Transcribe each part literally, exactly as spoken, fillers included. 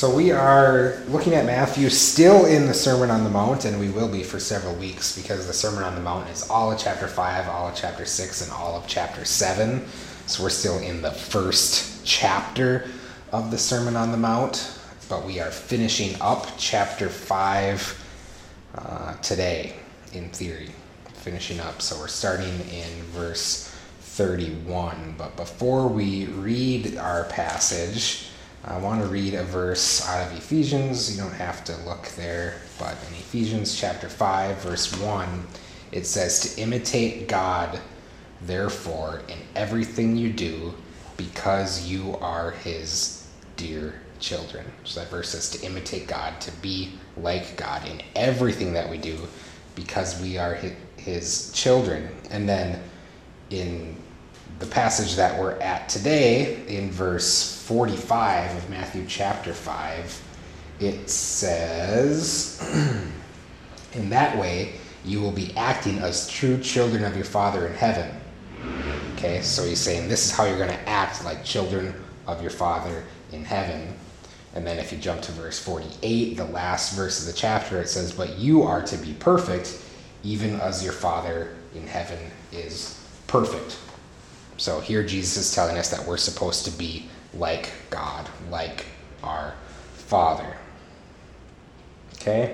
So we are looking at Matthew, still in the Sermon on the Mount, and we will be for several weeks because the Sermon on the Mount is all of chapter five, all of chapter six, and all of chapter seven. So we're still in the first chapter of the Sermon on the Mount, but we are finishing up chapter five uh, today, in theory. Finishing up, so we're starting in verse thirty-one. But before we read our passage, I want to read a verse out of Ephesians. You don't have to look there, but in Ephesians chapter five, verse one, it says, "To imitate God, therefore, in everything you do, because you are his dear children." So that verse says to imitate God, to be like God in everything that we do, because we are his children. And then in the passage that we're at today, in verse forty-five of Matthew chapter five, it says, "In that way, you will be acting as true children of your Father in heaven." Okay, so he's saying this is how you're going to act like children of your Father in heaven. And then if you jump to verse forty-eight, the last verse of the chapter, it says, "But you are to be perfect, even as your Father in heaven is perfect." So here Jesus is telling us that we're supposed to be like God, like our Father. Okay?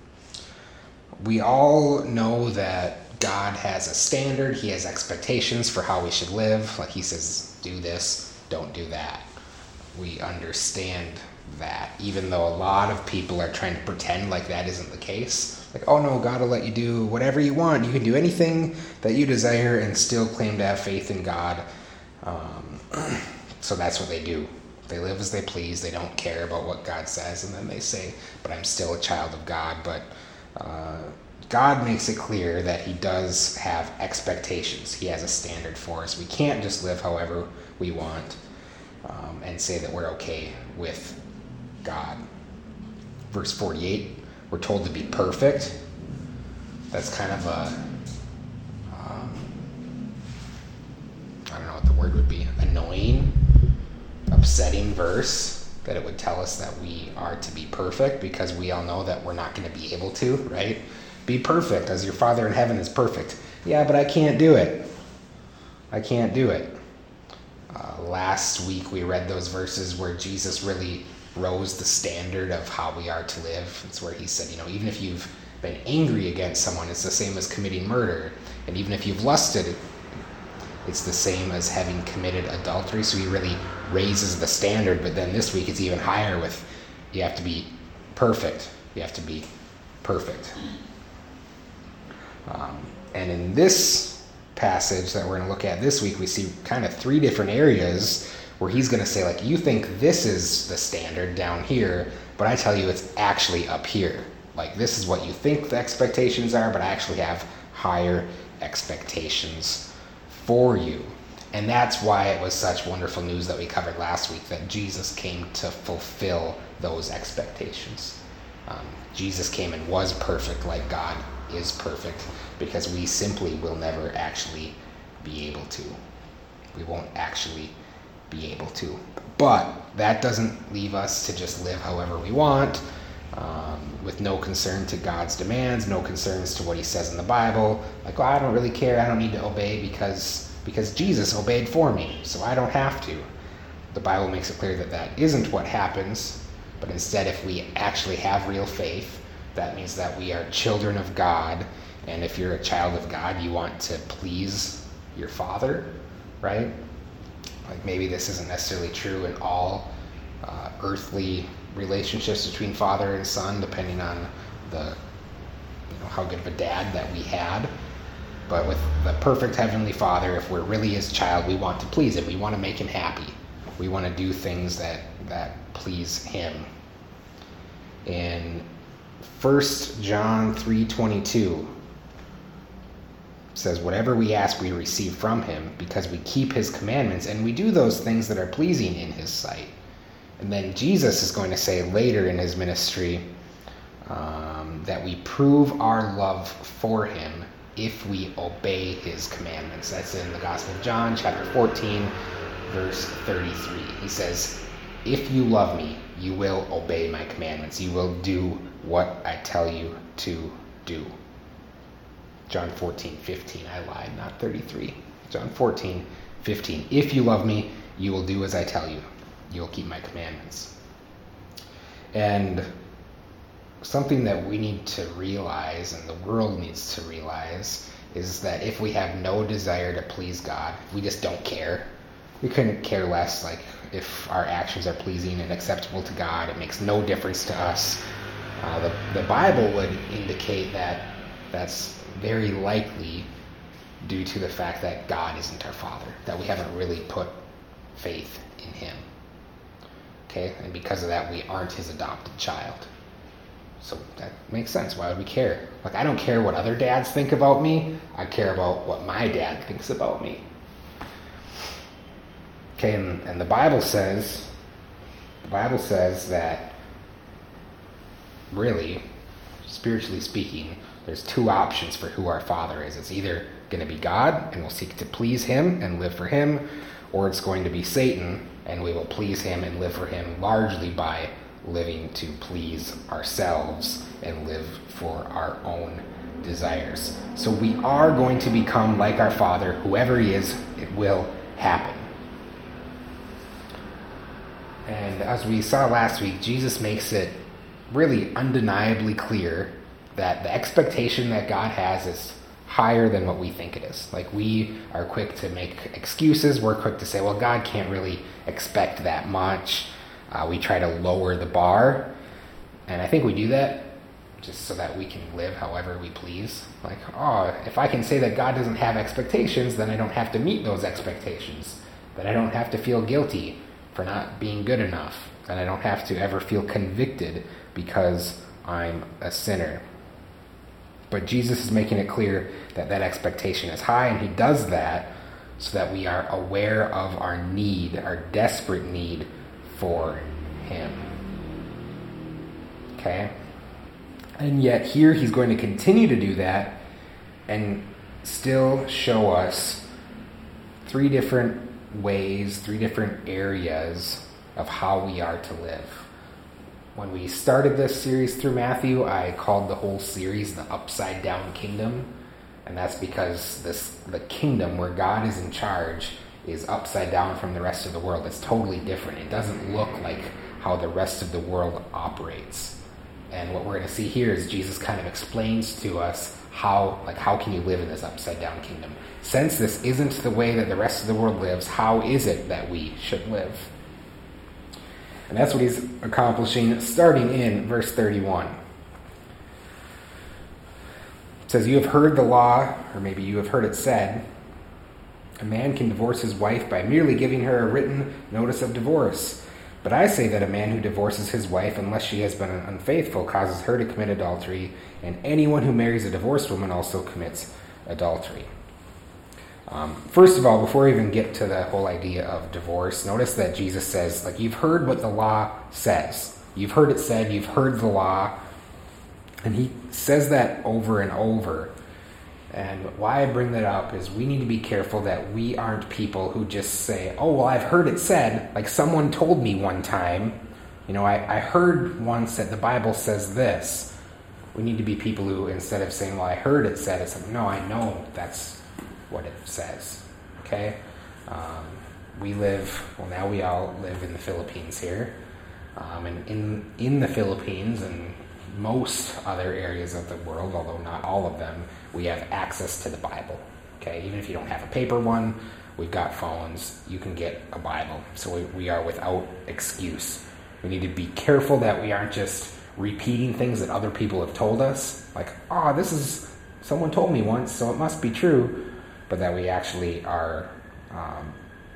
We all know that God has a standard. He has expectations for how we should live. Like he says, do this, don't do that. We understand that, even though a lot of people are trying to pretend like that isn't the case. Like, oh no, God will let you do whatever you want. You can do anything that you desire and still claim to have faith in God. Um, so that's what they do. They live as they please. They don't care about what God says. And then they say, but I'm still a child of God. But uh, God makes it clear that he does have expectations. He has a standard for us. We can't just live however we want um, and say that we're okay with God. Verse forty-eight, we're told to be perfect. That's kind of a, um, I don't know what the word would be, annoying, upsetting verse, that it would tell us that we are to be perfect, because we all know that we're not going to be able to, right? Be perfect as your Father in heaven is perfect. Yeah, but I can't do it. I can't do it. Uh, last week we read those verses where Jesus really rose the standard of how we are to live. It's where he said, you know, even if you've been angry against someone, it's the same as committing murder. And even if you've lusted, it's the same as having committed adultery. So he really raises the standard. But then this week it's even higher with, you have to be perfect. You have to be perfect. Um, and in this passage that we're going to look at this week, we see kind of three different areas where he's going to say, like, you think this is the standard down here, but I tell you it's actually up here. Like, this is what you think the expectations are, but I actually have higher expectations for you. And that's why it was such wonderful news that we covered last week, that Jesus came to fulfill those expectations. Um, Jesus came and was perfect like God is perfect, because we simply will never actually be able to. We won't actually be able to. But that doesn't leave us to just live however we want, um, with no concern to God's demands, no concerns to what he says in the Bible. Like, well, I don't really care, I don't need to obey because because Jesus obeyed for me, so I don't have to. The Bible makes it clear that that isn't what happens, but instead, if we actually have real faith, that means that we are children of God, and if you're a child of God, you want to please your Father, right? Like, maybe this isn't necessarily true in all uh, earthly relationships between father and son, depending on the, you know, how good of a dad that we had. But with the perfect heavenly Father, if we're really his child, we want to please him. We want to make him happy. We want to do things that, that please him. In First John three twenty-two, says, whatever we ask we receive from him, because we keep his commandments and we do those things that are pleasing in his sight. And then Jesus is going to say later in his ministry um, that we prove our love for him if we obey his commandments. That's in the Gospel of John, chapter fourteen, verse thirty-three. He says, if you love me, you will obey my commandments. You will do what I tell you to do. John fourteen fifteen. I lied, not thirty-three. John fourteen fifteen. If you love me, you will do as I tell you. You will keep my commandments. And something that we need to realize, and the world needs to realize, is that if we have no desire to please God, we just don't care. We couldn't care less, like, if our actions are pleasing and acceptable to God. It makes no difference to us. Uh, the, the Bible would indicate that that's very likely due to the fact that God isn't our Father, that we haven't really put faith in Him. Okay? And because of that, we aren't His adopted child. So that makes sense. Why would we care? Like, I don't care what other dads think about me. I care about what my dad thinks about me. Okay, and, and the Bible says, the Bible says that, really, spiritually speaking, there's two options for who our Father is. It's either going to be God, and we'll seek to please Him and live for Him, or it's going to be Satan, and we will please him and live for him largely by living to please ourselves and live for our own desires. So we are going to become like our Father, whoever He is. It will happen. And as we saw last week, Jesus makes it really undeniably clear that the expectation that God has is higher than what we think it is. Like, we are quick to make excuses. We're quick to say, well, God can't really expect that much. Uh, we try to lower the bar. And I think we do that just so that we can live however we please. Like, oh, if I can say that God doesn't have expectations, then I don't have to meet those expectations. Then I don't have to feel guilty for not being good enough. And I don't have to ever feel convicted because I'm a sinner. But Jesus is making it clear that that expectation is high, and He does that so that we are aware of our need, our desperate need for Him. Okay? And yet here He's going to continue to do that and still show us three different ways, three different areas of how we are to live. When we started this series through Matthew, I called the whole series the Upside Down Kingdom. And that's because this the kingdom where God is in charge is upside down from the rest of the world. It's totally different. It doesn't look like how the rest of the world operates. And what we're going to see here is Jesus kind of explains to us how, like, how can you live in this upside down kingdom? Since this isn't the way that the rest of the world lives, how is it that we should live? And that's what He's accomplishing, starting in verse thirty-one. It says, "You have heard the law," or maybe you have heard it said, "a man can divorce his wife by merely giving her a written notice of divorce. But I say that a man who divorces his wife, unless she has been unfaithful, causes her to commit adultery, and anyone who marries a divorced woman also commits adultery." Um, first of all, before we even get to the whole idea of divorce, notice that Jesus says, like, you've heard what the law says. You've heard it said, you've heard the law. And He says that over and over. And why I bring that up is we need to be careful that we aren't people who just say, oh, well, I've heard it said, like someone told me one time. You know, I, I heard once that the Bible says this. We need to be people who, instead of saying, well, I heard it said, it's like, no, I know that's what it says. Okay? Um, we live, well, now we all live in the Philippines here. Um, and in, in the Philippines and most other areas of the world, although not all of them, we have access to the Bible. Okay? Even if you don't have a paper one, we've got phones, you can get a Bible. So we, we are without excuse. We need to be careful that we aren't just repeating things that other people have told us. Like, oh, this is, someone told me once, so it must be true. But that we actually are um,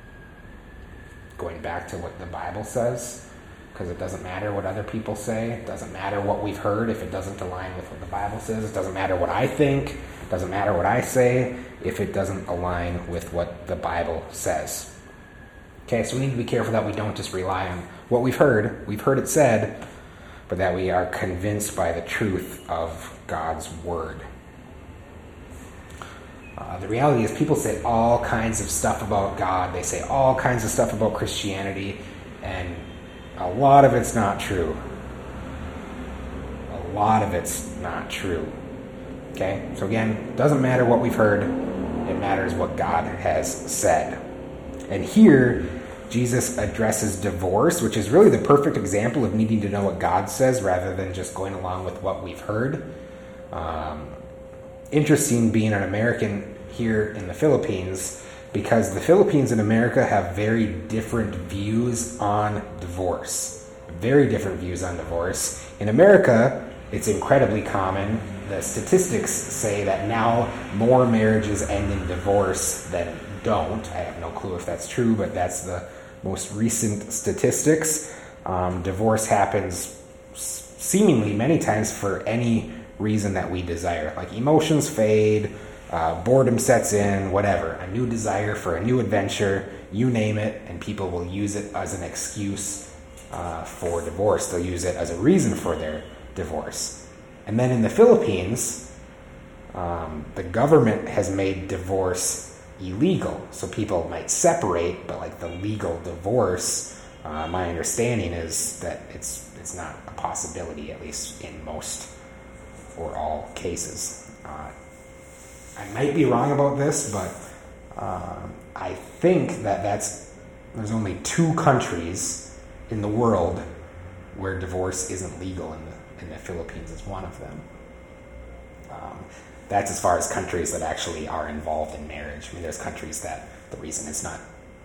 going back to what the Bible says. Because it doesn't matter what other people say. It doesn't matter what we've heard if it doesn't align with what the Bible says. It doesn't matter what I think. It doesn't matter what I say if it doesn't align with what the Bible says. Okay, so we need to be careful that we don't just rely on what we've heard. We've heard it said, but that we are convinced by the truth of God's Word. Uh, the reality is people say all kinds of stuff about God. They say all kinds of stuff about Christianity, and a lot of it's not true. A lot of it's not true. Okay? So again, it doesn't matter what we've heard. It matters what God has said. And here, Jesus addresses divorce, which is really the perfect example of needing to know what God says rather than just going along with what we've heard. Um, interesting being an American here in the Philippines, because the Philippines and America have very different views on divorce. Very different views on divorce. In America, it's incredibly common. The statistics say that now more marriages end in divorce than don't. I have no clue if that's true, but that's the most recent statistics. Um, divorce happens seemingly many times for any reason that we desire. Like emotions fade, uh, boredom sets in, whatever. A new desire for a new adventure, you name it, and people will use it as an excuse uh, for divorce. They'll use it as a reason for their divorce. And then in the Philippines, um, the government has made divorce illegal. So people might separate, but like the legal divorce, uh, my understanding is that it's it's not a possibility, at least in most or all cases. Uh, I might be wrong about this, but uh, I think that that's there's only two countries in the world where divorce isn't legal, and the, and the Philippines is one of them. Um, That's as far as countries that actually are involved in marriage. I mean, there's countries that the reason it's not,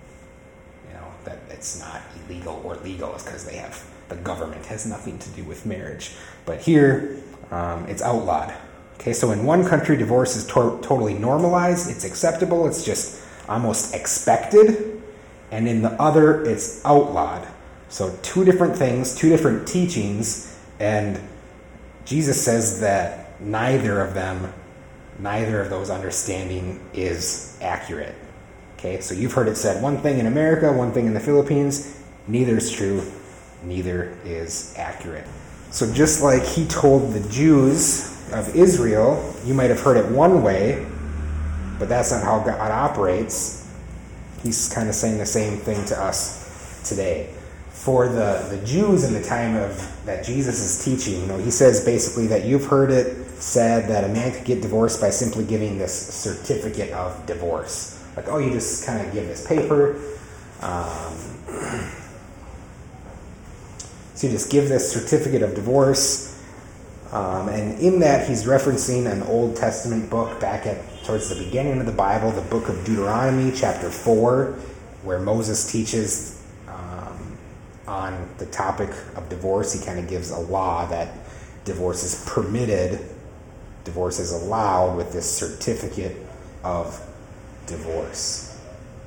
you know, that it's not illegal or legal is because they have, the government has nothing to do with marriage. But here, um, it's outlawed. Okay, so in one country, divorce is to- totally normalized. It's acceptable. It's just almost expected. And in the other, it's outlawed. So two different things, two different teachings. And Jesus says that neither of them Neither of those understanding is accurate. Okay, so you've heard it said one thing in America, one thing in the Philippines. Neither is true. Neither is accurate. So just like he told the Jews of Israel, you might have heard it one way, but that's not how God operates. He's kind of saying the same thing to us today. For the, the Jews in the time of that Jesus is teaching, you know, he says basically that you've heard it said that a man could get divorced by simply giving this certificate of divorce. Like, oh, you just kind of give this paper. Um, so you just give this certificate of divorce. Um, and in that, he's referencing an Old Testament book back at towards the beginning of the Bible, the book of Deuteronomy, chapter four, where Moses teaches on the topic of divorce. He kind of gives a law that divorce is permitted, divorce is allowed with this certificate of divorce.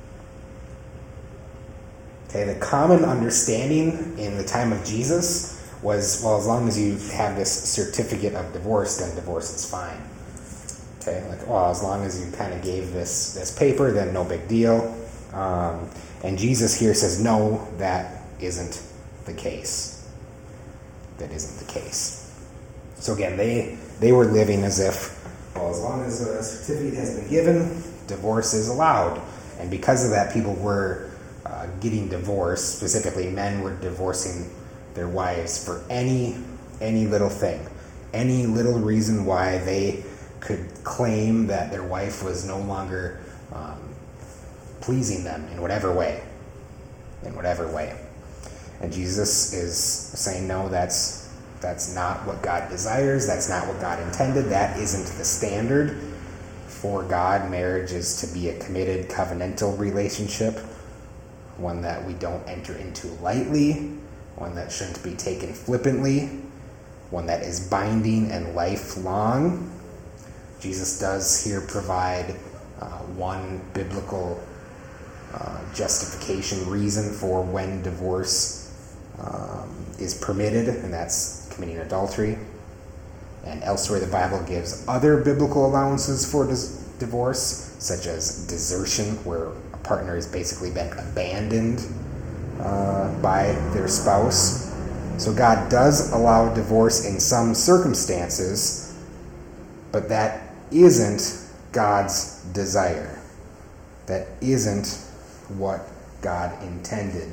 Okay, the common understanding in the time of Jesus was, well, as long as you have this certificate of divorce, then divorce is fine. Okay, like, well, as long as you kind of gave this, this paper, then no big deal. Um, and Jesus here says, no, that isn't the case. That isn't the case. So again, they they were living as if, well, as long as a certificate has been given, divorce is allowed. And because of that, people were uh, getting divorced. Specifically, men were divorcing their wives for any any little thing, any little reason why they could claim that their wife was no longer um, pleasing them in whatever way, in whatever way. And Jesus is saying, no, that's that's not what God desires. That's not what God intended. That isn't the standard for God. Marriage is to be a committed, covenantal relationship, one that we don't enter into lightly, one that shouldn't be taken flippantly, one that is binding and lifelong. Jesus does here provide uh, one biblical uh, justification reason for when divorce Um, is permitted, and that's committing adultery. And elsewhere, the Bible gives other biblical allowances for dis- divorce, such as desertion, where a partner has basically been abandoned uh, by their spouse. So God does allow divorce in some circumstances, but that isn't God's desire. That isn't what God intended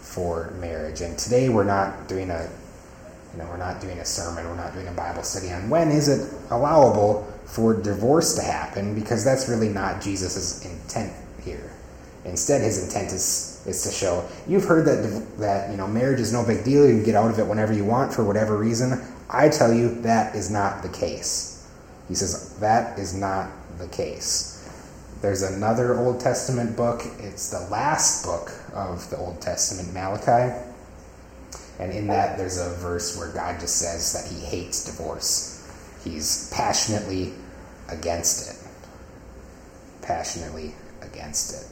for marriage. And today we're not doing a, you know, we're not doing a sermon, we're not doing a Bible study on when is it allowable for divorce to happen, because that's really not Jesus' intent here. Instead, his intent is is to show, you've heard that that you know marriage is no big deal, you can get out of it whenever you want for whatever reason. I tell you, that is not the case. He says that is not the case. There's another Old Testament book. It's the last book of the Old Testament, Malachi. And in that, there's a verse where God just says that he hates divorce. He's passionately against it. Passionately against it.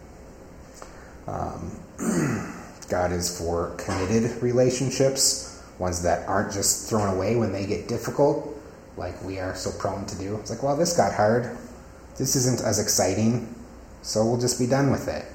Um, God is for committed relationships, ones that aren't just thrown away when they get difficult, like we are so prone to do. It's like, well, this got hard. This isn't as exciting, so we'll just be done with it.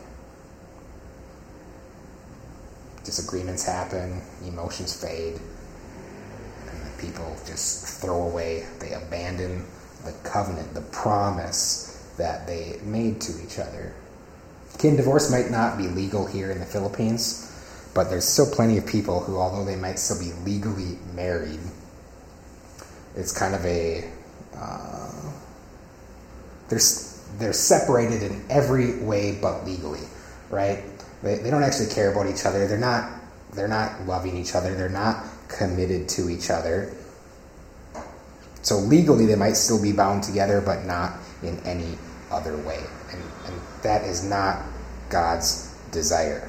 Disagreements happen, emotions fade, and the people just throw away, they abandon the covenant, the promise that they made to each other. Kin divorce might not be legal here in the Philippines, but there's still plenty of people who, although they might still be legally married, it's kind of a, uh, they're, they're separated in every way but legally, right? They, they don't actually care about each other. They're not, they're not loving each other. They're not committed to each other. So legally they might still be bound together, but not in any other way. And, and that is not God's desire.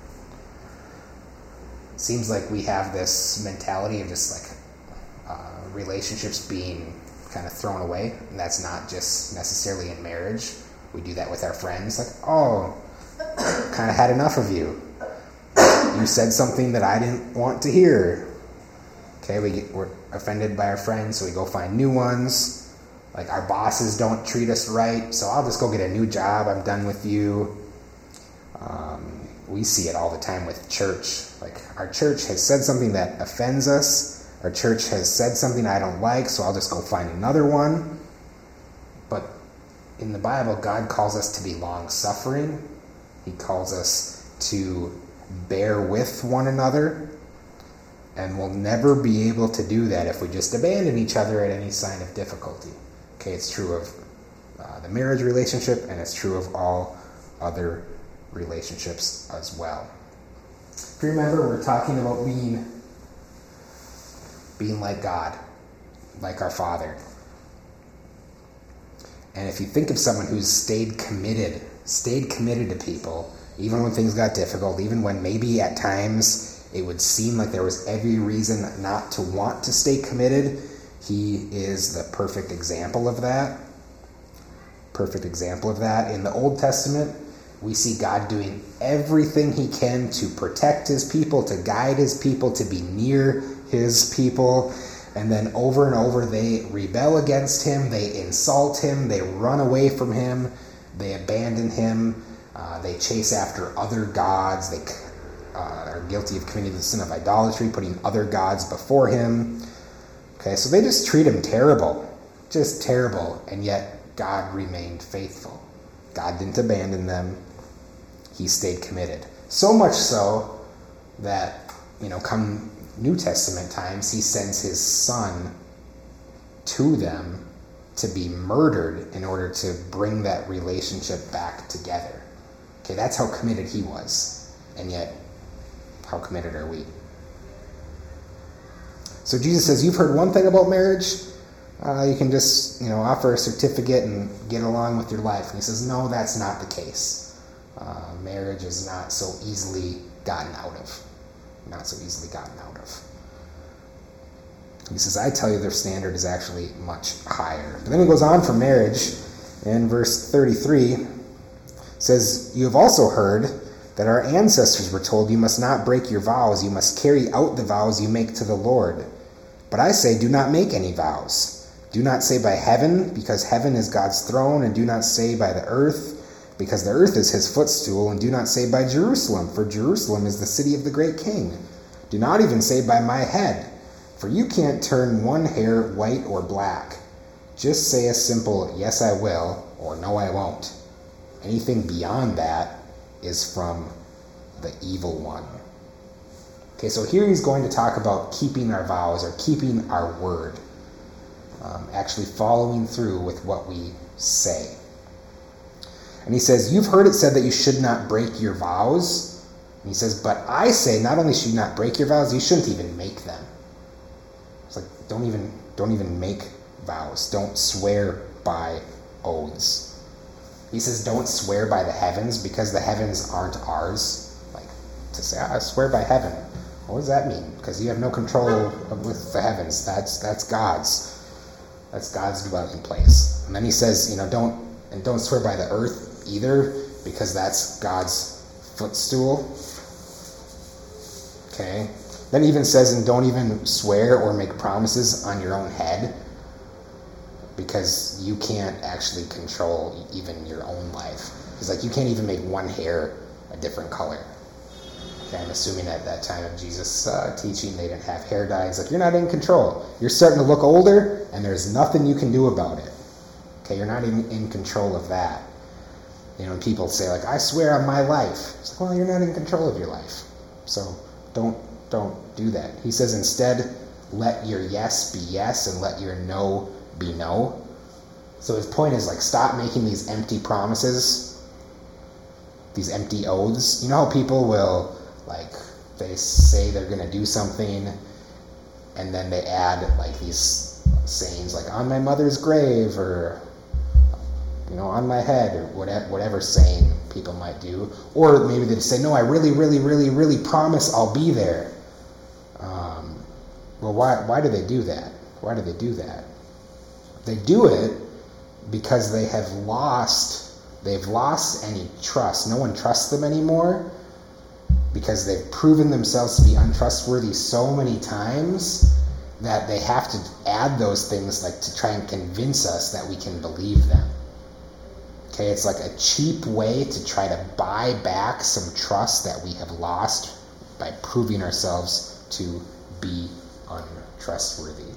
Seems like we have this mentality of just like uh, relationships being kind of thrown away, and that's not just necessarily in marriage. We do that with our friends, like, oh, kind of had enough of you. You said something that I didn't want to hear. Okay, we get, we're offended by our friends, so we go find new ones. Like, our bosses don't treat us right, so I'll just go get a new job. I'm done with you. Um, we see it all the time with church. Like, our church has said something that offends us. Our church has said something I don't like, so I'll just go find another one. But in the Bible, God calls us to be long-suffering. He calls us to bear with one another. And we'll never be able to do that if we just abandon each other at any sign of difficulty. Okay, it's true of uh, the marriage relationship, and it's true of all other relationships as well. If you remember, we're talking about being, being like God, like our Father. And if you think of someone who's stayed committed, stayed committed to people, even when things got difficult, even when maybe at times it would seem like there was every reason not to want to stay committed, he is the perfect example of that. Perfect example of that. In the Old Testament, we see God doing everything he can to protect his people, to guide his people, to be near his people. And then over and over, they rebel against him, they insult him, they run away from him, they abandon him, uh, they chase after other gods, they uh, are guilty of committing the sin of idolatry, putting other gods before him. Okay, so they just treat him terrible, just terrible, and yet God remained faithful. God didn't abandon them. He stayed committed. So much so that, you know, come New Testament times, he sends his son to them to be murdered in order to bring that relationship back together. Okay, that's how committed he was. And yet, how committed are we? So Jesus says, you've heard one thing about marriage, uh, you can just, you know, offer a certificate and get along with your life. And he says, no, that's not the case. Uh, marriage is not so easily gotten out of. Not so easily gotten out of. He says, I tell you their standard is actually much higher. But then he goes on for marriage in verse thirty-three. Says, you have also heard that our ancestors were told, you must not break your vows, you must carry out the vows you make to the Lord. But I say, do not make any vows. Do not say by heaven, because heaven is God's throne, and do not say by the earth, because the earth is his footstool, and do not say by Jerusalem, for Jerusalem is the city of the great king. Do not even say by my head, for you can't turn one hair white or black. Just say a simple, yes I will, or no I won't. Anything beyond that is from the evil one. Okay, so here he's going to talk about keeping our vows or keeping our word, um, actually following through with what we say. And he says, you've heard it said that you should not break your vows. And he says, but I say not only should you not break your vows, you shouldn't even make them. It's like, don't even, don't even make vows. Don't swear by oaths. He says, don't swear by the heavens because the heavens aren't ours. Like, to say, I swear by heaven. What does that mean? Because you have no control with the heavens. That's that's God's. That's God's dwelling place. And then he says, you know, don't and don't swear by the earth either, because that's God's footstool. Okay. Then he even says, and don't even swear or make promises on your own head, because you can't actually control even your own life. It's like you can't even make one hair a different color. Okay, I'm assuming at that time of Jesus' uh, teaching, they didn't have hair dye. It's like, you're not in control. You're starting to look older, and there's nothing you can do about it. Okay, you're not even in control of that. You know, people say, like, I swear on my life. It's like, well, you're not in control of your life. So don't don't do that. He says, instead, let your yes be yes, and let your no be no. So his point is, like, stop making these empty promises, these empty oaths. You know how people will, like, they say they're going to do something, and then they add, like, these sayings, like, on my mother's grave, or, you know, on my head, or whatever, whatever saying people might do. Or maybe they say, no, I really, really, really, really promise I'll be there. Um, well, why, why do they do that? Why do they do that? They do it because they have lost, they've lost any trust. No one trusts them anymore, because they've proven themselves to be untrustworthy so many times that they have to add those things, like, to try and convince us that we can believe them. Okay, it's like a cheap way to try to buy back some trust that we have lost by proving ourselves to be untrustworthy.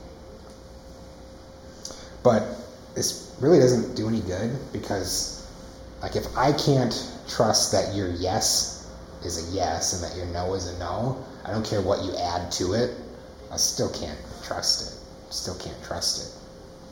But this really doesn't do any good, because, like, if I can't trust that your yes is a yes and that your no is a no, I don't care what you add to it, I still can't trust it. Still can't trust it.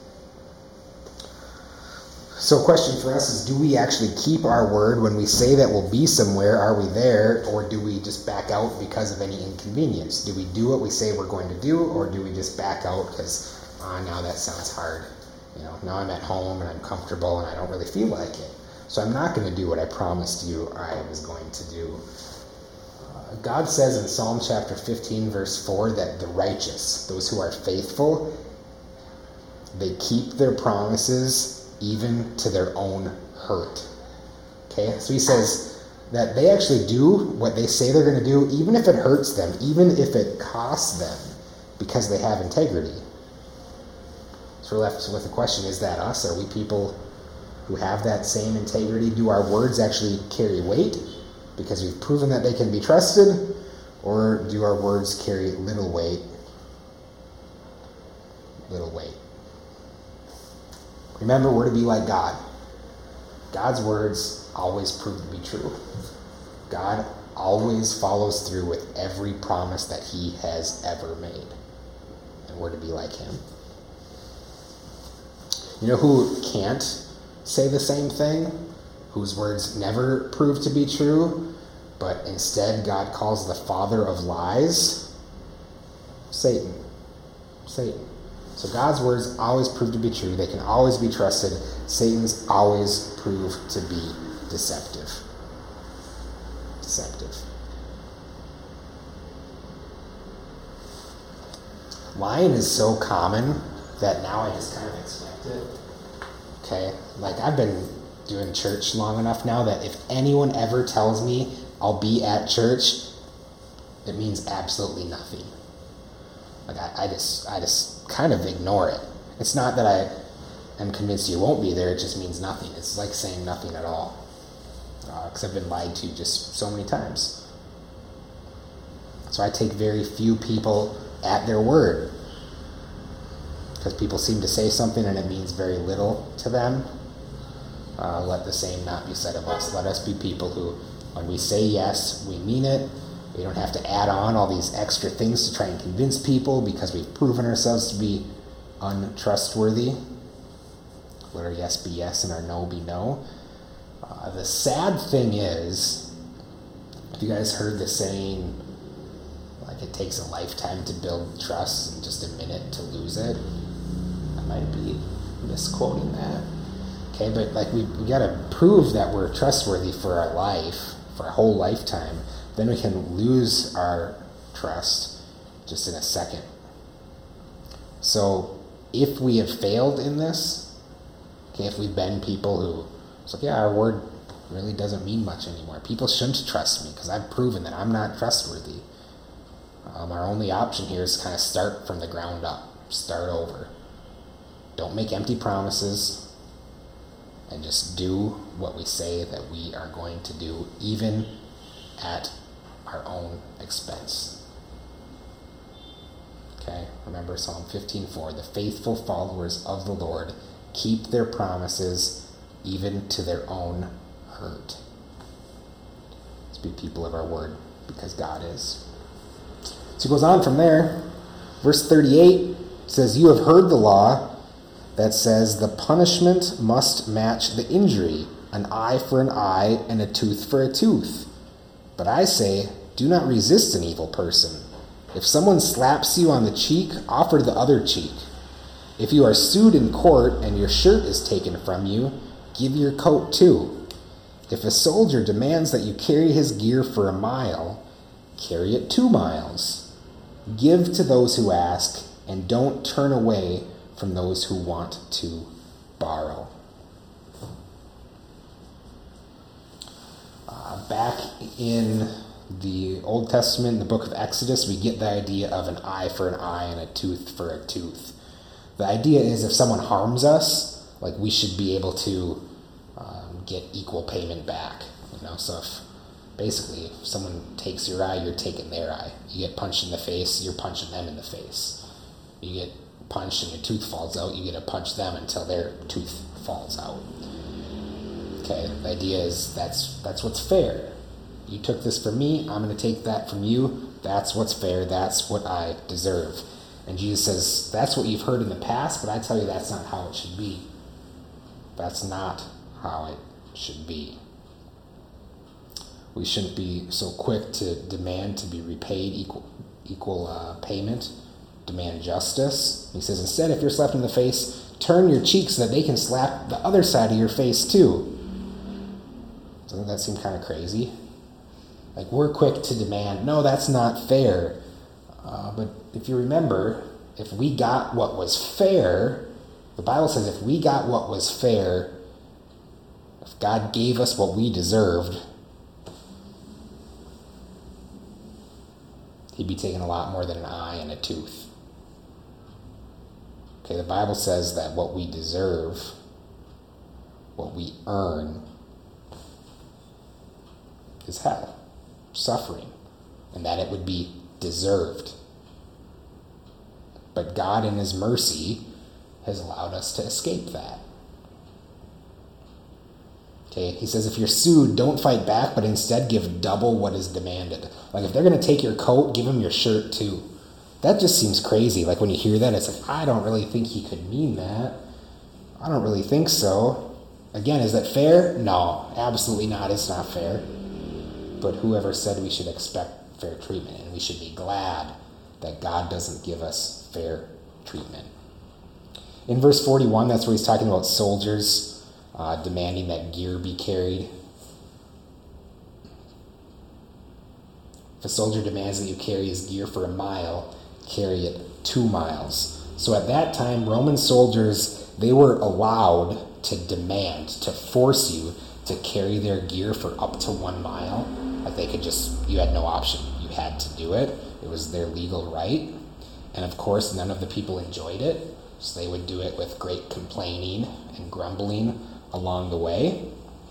So a question for us is, do we actually keep our word when we say that we'll be somewhere? Are we there, or do we just back out because of any inconvenience? Do we do what we say we're going to do, or do we just back out because, ah, oh, now that sounds hard. You know, now I'm at home and I'm comfortable and I don't really feel like it. So I'm not going to do what I promised you I was going to do. Uh, God says in Psalm chapter fifteen, verse four, that the righteous, those who are faithful, they keep their promises even to their own hurt. Okay, so he says that they actually do what they say they're going to do, even if it hurts them, even if it costs them, because they have integrity. So we're left with the question, is that us? Are we people who have that same integrity? Do our words actually carry weight because we've proven that they can be trusted? Or do our words carry little weight? Little weight. Remember, we're to be like God. God's words always prove to be true. God always follows through with every promise that he has ever made. And we're to be like him. You know who can't say the same thing? Whose words never prove to be true, but instead God calls the father of lies? Satan. Satan. So God's words always prove to be true. They can always be trusted. Satan's always prove to be deceptive. Deceptive. Lying is so common that now I just kind of expect it. Okay? Like, I've been doing church long enough now that if anyone ever tells me I'll be at church, it means absolutely nothing. Like, I, I just I just kind of ignore it. It's not that I am convinced you won't be there, it just means nothing. It's like saying nothing at all. Because uh, I've been lied to just so many times. So I take very few people at their word. Because people seem to say something and it means very little to them. Uh, let the same not be said of us. Let us be people who When we say yes, we mean it. We don't have to add on all these extra things to try and convince people because we've proven ourselves to be untrustworthy. Let our yes be yes and our no be no. Uh, the sad thing is, have you guys heard the saying, like it takes a lifetime to build trust and just a minute to lose it? I might be misquoting that. Okay, but like we we gotta prove that we're trustworthy for our life, for a whole lifetime. Then we can lose our trust just in a second. So if we have failed in this, okay, if we've been people who, it's like, yeah, our word really doesn't mean much anymore. People shouldn't trust me because I've proven that I'm not trustworthy. Um, our only option here is kind of start from the ground up. Start over. Don't make empty promises and just do what we say that we are going to do, even at our own expense. Okay, remember Psalm fifteen four, the faithful followers of the Lord keep their promises even to their own hurt. Let's be people of our word because God is. So he goes on from there. Verse thirty-eight says, you have heard the law that says the punishment must match the injury, an eye for an eye and a tooth for a tooth. But I say, do not resist an evil person. If someone slaps you on the cheek, offer the other cheek. If you are sued in court and your shirt is taken from you, give your coat too. If a soldier demands that you carry his gear for a mile, carry it two miles. Give to those who ask, and don't turn away from those who want to borrow. Uh, back in the Old Testament, in the book of Exodus, we get the idea of an eye for an eye and a tooth for a tooth. The idea is if someone harms us, like we should be able to um, get equal payment back. You know, so if basically if someone takes your eye, you're taking their eye. You get punched in the face, you're punching them in the face. You get punched and your tooth falls out, you get to punch them until their tooth falls out. Okay, the idea is that's that's what's fair. You took this from me, I'm going to take that from you. That's what's fair, that's what I deserve. And Jesus says, that's what you've heard in the past, but I tell you that's not how it should be. That's not how it should be. We shouldn't be so quick to demand to be repaid equal, equal uh, payment, demand justice. He says, instead, if you're slapped in the face, turn your cheek so that they can slap the other side of your face too. Doesn't that seem kind of crazy? Like, we're quick to demand, no, that's not fair. Uh, but if you remember, if we got what was fair, the Bible says if we got what was fair, if God gave us what we deserved, he'd be taking a lot more than an eye and a tooth. Okay, the Bible says that what we deserve, what we earn, is hell, suffering, and that it would be deserved. But God in his mercy has allowed us to escape that. Okay, he says if you're sued, don't fight back, but instead give double what is demanded. Like if they're going to take your coat, give them your shirt too. That just seems crazy. Like when you hear that, it's like, I don't really think he could mean that. I don't really think so. Again, is that fair? No, absolutely not. It's not fair. But whoever said we should expect fair treatment, and we should be glad that God doesn't give us fair treatment. In verse forty-one, that's where he's talking about soldiers uh, demanding that gear be carried. If a soldier demands that you carry his gear for a mile, carry it two miles. So at that time, Roman soldiers, they were allowed to demand, to force you to carry their gear for up to one mile. Like they could just, you had no option. You had to do it. It was their legal right. And of course, none of the people enjoyed it. So they would do it with great complaining and grumbling along the way.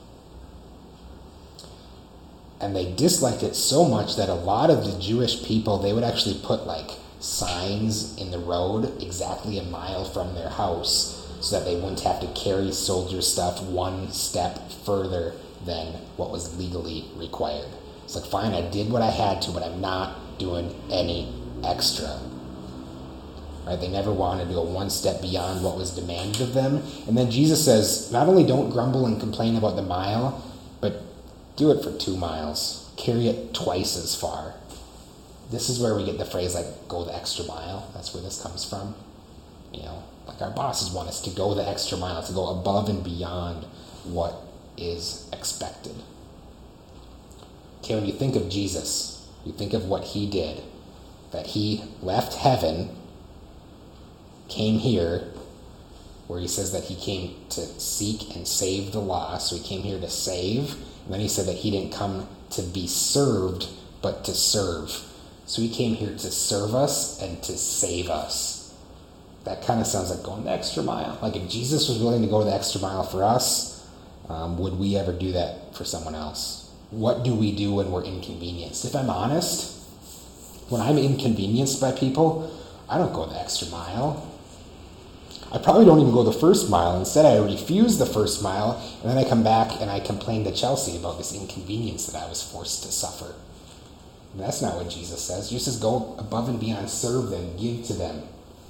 And they disliked it so much that a lot of the Jewish people, they would actually put like signs in the road exactly a mile from their house so that they wouldn't have to carry soldier stuff one step further than what was legally required. It's like, fine, I did what I had to, but I'm not doing any extra. Right? They never wanted to go one step beyond what was demanded of them. And then Jesus says, not only don't grumble and complain about the mile, but do it for two miles. Carry it twice as far. This is where we get the phrase, like, go the extra mile. That's where this comes from. You know, like our bosses want us to go the extra mile, to go above and beyond what is expected. Okay, when you think of Jesus, you think of what he did, that he left heaven, came here, where he says that he came to seek and save the lost. So he came here to save. And then he said that he didn't come to be served, but to serve. So he came here to serve us and to save us. That kind of sounds like going the extra mile. Like if Jesus was willing to go the extra mile for us, um, would we ever do that for someone else? What do we do when we're inconvenienced? If I'm honest, when I'm inconvenienced by people, I don't go the extra mile. I probably don't even go the first mile. Instead, I refuse the first mile, and then I come back and I complain to Chelsea about this inconvenience that I was forced to suffer. And that's not what Jesus says. Jesus says, go above and beyond, serve them, give to them.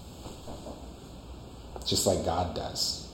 Just like God does.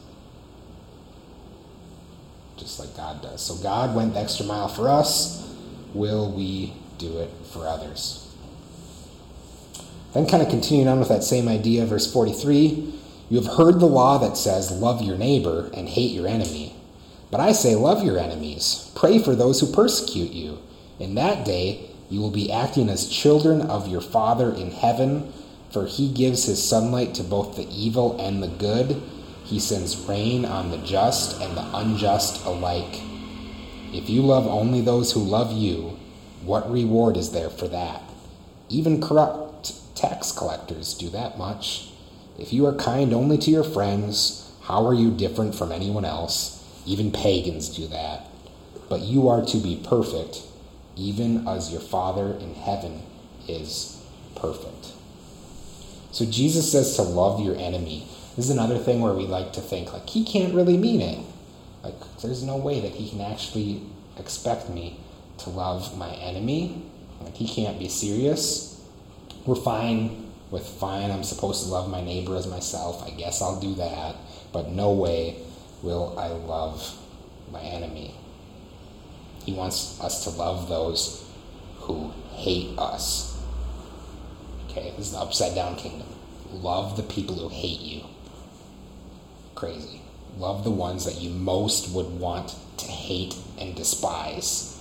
Just like God does. So God went the extra mile for us. Will we do it for others? Then kind of continuing on with that same idea, verse forty-three, you have heard the law that says, love your neighbor and hate your enemy. But I say, love your enemies. Pray for those who persecute you. In that day, you will be acting as children of your Father in heaven, for he gives his sunlight to both the evil and the good. He sends rain on the just and the unjust alike. If you love only those who love you, what reward is there for that? Even corrupt tax collectors do that much. If you are kind only to your friends, how are you different from anyone else? Even pagans do that. But you are to be perfect, even as your Father in heaven is perfect. So Jesus says to love your enemy. This is another thing where we like to think, like, he can't really mean it. Like, there's no way that he can actually expect me to love my enemy. Like, he can't be serious. We're fine with fine, I'm supposed to love my neighbor as myself. I guess I'll do that. But no way will I love my enemy. He wants us to love those who hate us. Okay, this is the upside down kingdom. Love the people who hate you. Crazy. Love the ones that you most would want to hate and despise.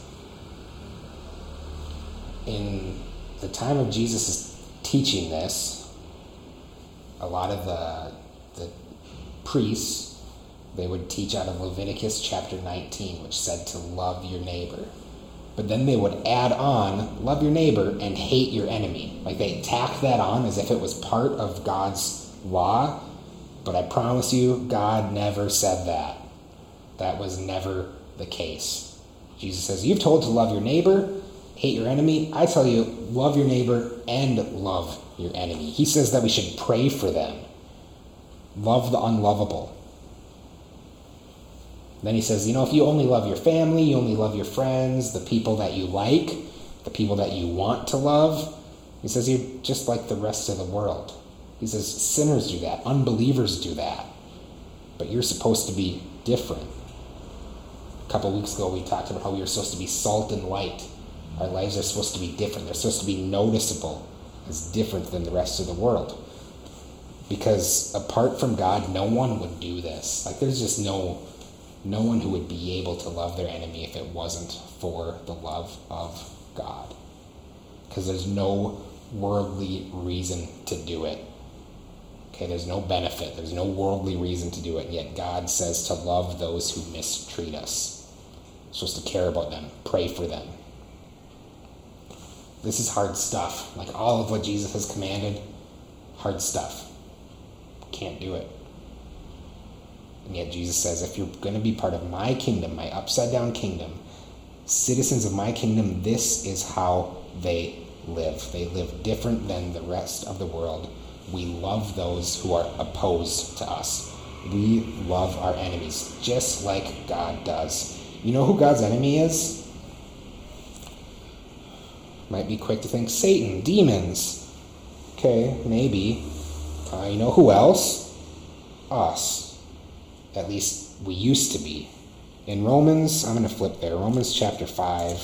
In the time of Jesus' teaching this, a lot of the, the priests, they would teach out of Leviticus chapter nineteen, which said to love your neighbor. But then they would add on, love your neighbor and hate your enemy. Like they tacked that on as if it was part of God's law. But I promise you, God never said that. That was never the case. Jesus says, you've told to love your neighbor, hate your enemy. I tell you, love your neighbor and love your enemy. He says that we should pray for them. Love the unlovable. Then he says, you know, if you only love your family, you only love your friends, the people that you like, the people that you want to love, he says you're just like the rest of the world. He says sinners do that, unbelievers do that, but you're supposed to be different. A couple of weeks ago we talked about how we were supposed to be salt and light. Our lives are supposed to be different. They're supposed to be noticeable as different than the rest of the world. Because apart from God, no one would do this. Like there's just no... No one who would be able to love their enemy if it wasn't for the love of God. Because there's no worldly reason to do it. Okay, there's no benefit. There's no worldly reason to do it. And yet God says to love those who mistreat us. We're supposed to care about them. Pray for them. This is hard stuff. Like all of what Jesus has commanded, hard stuff. Can't do it. And yet Jesus says, if you're going to be part of my kingdom, my upside-down kingdom, citizens of my kingdom, this is how they live. They live different than the rest of the world. We love those who are opposed to us. We love our enemies, just like God does. You know who God's enemy is? Might be quick to think Satan, demons. Okay, maybe. Uh, you know who else? Us. At least we used to be. In Romans, I'm going to flip there. Romans chapter five.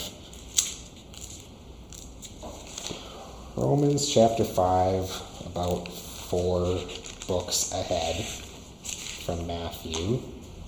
Romans chapter five, about four books ahead from Matthew.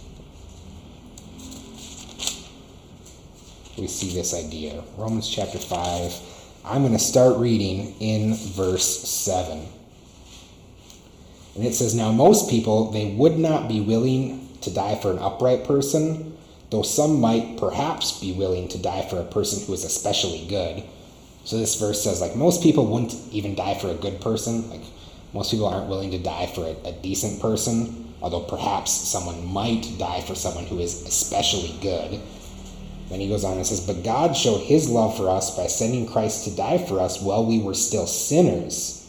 We see this idea. Romans chapter five. I'm going to start reading in verse seven. And it says, "Now most people, they would not be willing to die for an upright person, though some might perhaps be willing to die for a person who is especially good." So this verse says, like, most people wouldn't even die for a good person. Like, most people aren't willing to die for a, a decent person, although perhaps someone might die for someone who is especially good. Then he goes on and says, "But God showed his love for us by sending Christ to die for us while we were still sinners.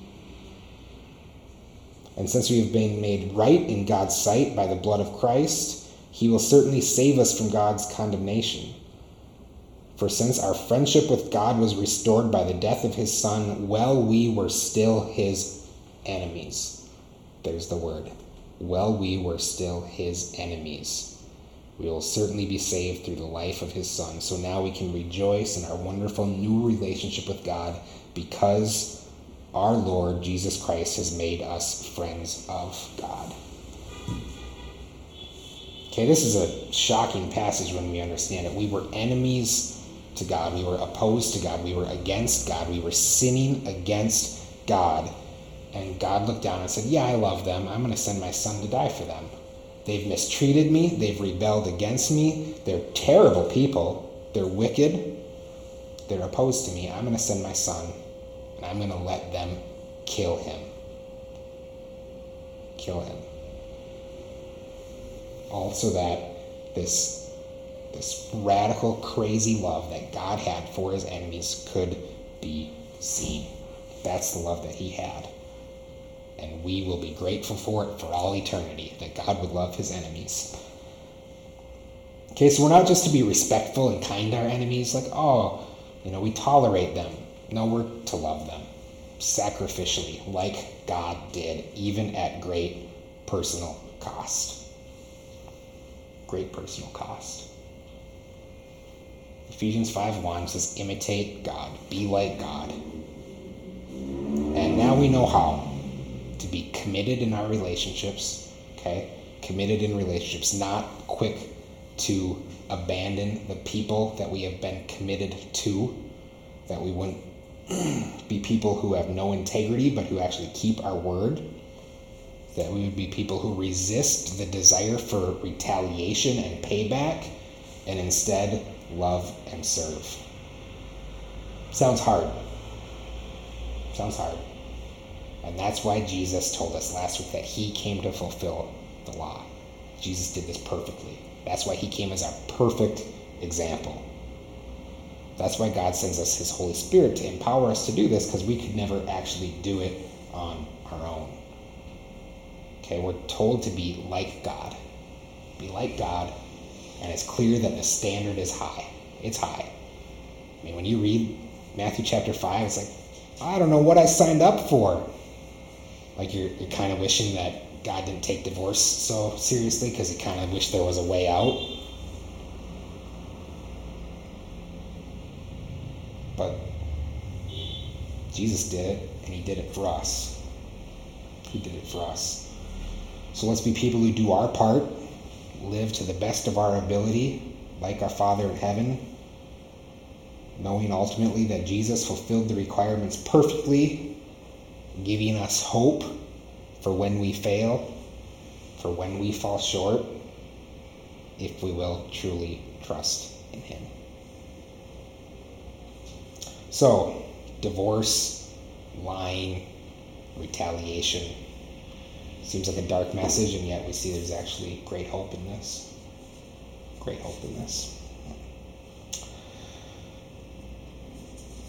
And since we have been made right in God's sight by the blood of Christ, he will certainly save us from God's condemnation. For since our friendship with God was restored by the death of his Son, while we were still his enemies." There's the word. While we were still his enemies. We will certainly be saved through the life of his Son. So now we can rejoice in our wonderful new relationship with God because our Lord Jesus Christ has made us friends of God. Okay, this is a shocking passage when we understand it. We were enemies to God. We were opposed to God. We were against God. We were sinning against God. And God looked down and said, yeah, I love them. I'm going to send my Son to die for them. They've mistreated me. They've rebelled against me. They're terrible people. They're wicked. They're opposed to me. I'm going to send my Son, and I'm going to let them kill him. Kill him. Also that this This radical, crazy love that God had for his enemies could be seen. That's the love that he had. And we will be grateful for it for all eternity, that God would love his enemies. Okay, so we're not just to be respectful and kind to our enemies, like, oh, you know, we tolerate them. No, we're to love them sacrificially, like God did, even at great personal cost. Great personal cost. Ephesians five one says, imitate God, be like God. And now we know how to be committed in our relationships, okay? Committed in relationships, not quick to abandon the people that we have been committed to, that we wouldn't be people who have no integrity, but who actually keep our word, that we would be people who resist the desire for retaliation and payback, and instead love and serve. Sounds hard. Sounds hard. And that's why Jesus told us last week that he came to fulfill the law. Jesus did this perfectly. That's why he came as our perfect example. That's why God sends us his Holy Spirit to empower us to do this, because we could never actually do it on our own. Okay, we're told to be like God. Be like God. And it's clear that the standard is high. It's high. I mean, when you read Matthew chapter five, it's like, I don't know what I signed up for. Like, you're, you're kind of wishing that God didn't take divorce so seriously because you kind of wish there was a way out. But Jesus did it, and he did it for us. He did it for us. So let's be people who do our part, live to the best of our ability, like our Father in heaven, knowing ultimately that Jesus fulfilled the requirements perfectly, giving us hope for when we fail, for when we fall short, if we will truly trust in him. So, divorce, lying, retaliation. Seems like a dark message, and yet we see there's actually great hope in this. Great hope in this.